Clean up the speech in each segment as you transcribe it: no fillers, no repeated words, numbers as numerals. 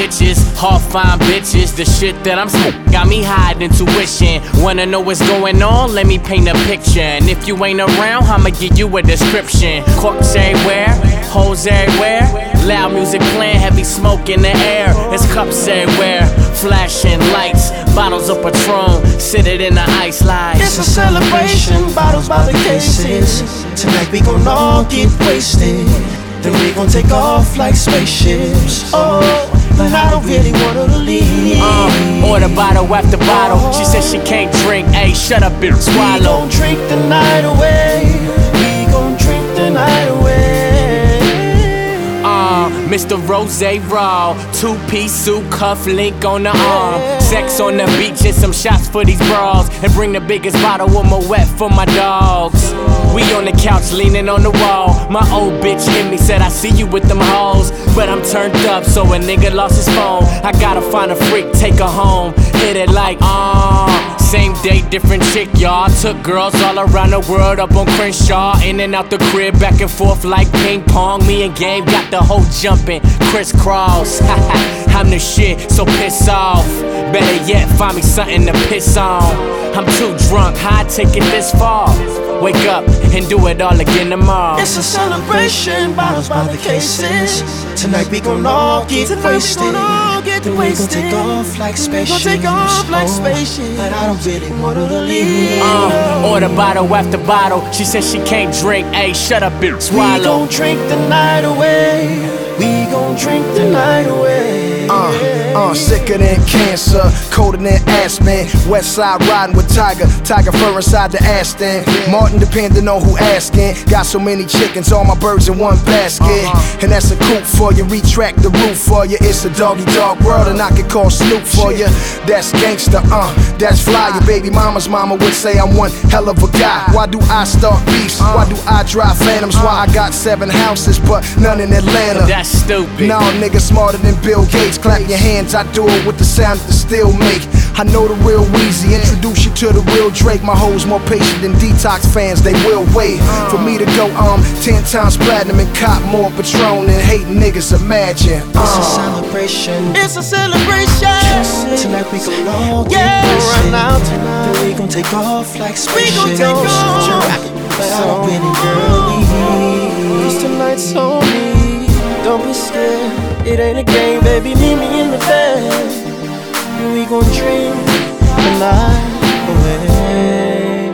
bitches, all fine bitches. The shit that I'm got me high intuition. Wanna know what's going on? Let me paint a picture. And if you ain't around, I'ma give you a description. Corks everywhere, hoes everywhere, loud music playing, heavy smoke in the air. There's cups everywhere, flashing lights, bottles of Patron, sit it in the ice like it's a celebration, bottles by the cases. Tonight we gon' all get wasted, then we gon' take off like spaceships. Oh, but I don't really want her to leave. Order bottle after bottle. She said she can't drink. Ayy, shut up and swallow. We gon' drink the night away. We gon' drink the night away. Mr. Rose Raw, two-piece suit, cuff link on the arm. Sex on the beach and some shots for these bras. And bring the biggest bottle of Moet for my dogs. We on the couch leaning on the wall. My old bitch hit me, said I see you with them hoes. But I'm turned up, so a nigga lost his phone. I gotta find a freak, take her home. Hit it like, same day, different chick, y'all. Took girls all around the world up on Crenshaw. In and out the crib, back and forth like ping pong. Me and Game got the whole jumping, crisscross. I'm the shit, so piss off. Better yet, find me something to piss on. I'm too drunk, how'd take it this far? Wake up and do it all again tomorrow. It's a celebration, bottles by the cases. Tonight we gon' all get wasted. Then we gon' take off like spaceships. But I don't really want her to leave. Order bottle after bottle. She said she can't drink. Ayy, shut up and swallow. We gon' drink the night away. We gon' drink the night away. Sicker than cancer, colder than aspen. West side riding with Tiger, Tiger fur inside the Aston. Martin depending on who asking. Got so many chickens, all my birds in one basket. And that's a coop for you, retract the roof for you. It's a doggy dog world and I can call Snoop for you. That's gangsta, that's fly. Your baby mama's mama would say I'm one hell of a guy. Why do I start beefs? Why do I drive phantoms? Why I got 7 houses but none in Atlanta? That's stupid. No, nigga smarter than Bill Gates. Clap your hands, I do it with the sound that the steel make. I know the real Weezy, introduce you to the real Drake. My hoes more patient than Detox fans, they will wait for me to go 10 times platinum and cop more Patron than hating niggas imagine. It's a celebration. It's a celebration. Tonight we gon' all get run out tonight. Then we gon' take off like spaceships. We gon' take off. But I don't really girl. Cause tonight's on me. Don't be scared. It ain't a game, baby. Meet me in the bed. We gon' drink the night away.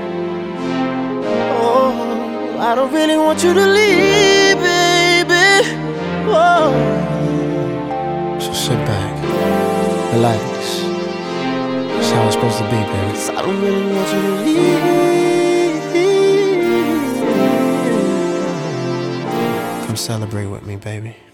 Oh, I don't really want you to leave, baby. Oh. So sit back, relax. That's how it's supposed to be, baby. I don't really want you to leave. Come celebrate with me, baby.